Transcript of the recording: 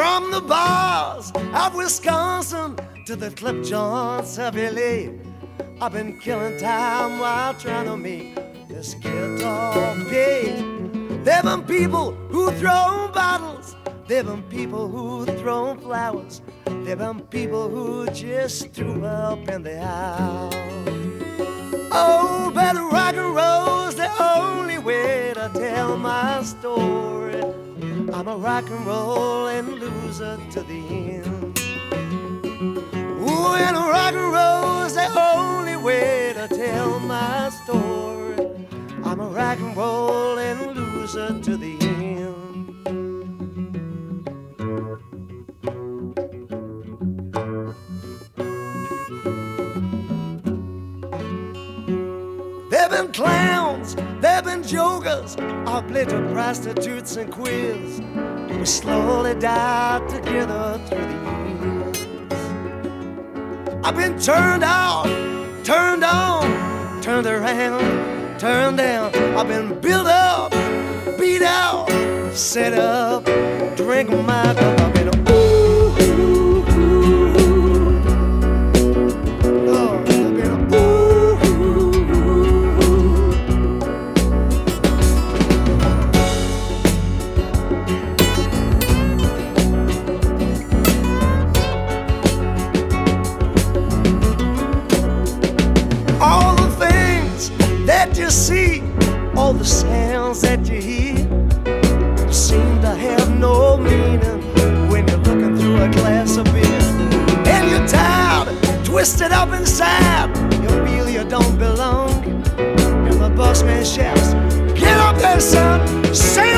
From the bars of Wisconsin to the clip joints of LA, I've been killing time while trying to make this guitar pay. There've been people who throw bottles, there've been people who throw flowers, there've been people who just threw up in the house. Oh, but rock and roll's the only way to tell my story. I'm a rock and rollin' loser to the end. Ooh, and rock and roll's the only way to tell my story. I'm a rock and rollin' loser to the end. There've been clowns, there've been jokers, I've played to prostitutes and queers. We slowly died together through the years. I've been turned out, turned on, turned around, turned down. I've been built up, beat out, set up, drink my cup. I've been you see, all the sounds that you hear seem to have no meaning when you're looking through a glass of beer. And you're tired, twisted up inside, you feel you don't belong. And the busman shouts, "Get up there, son, say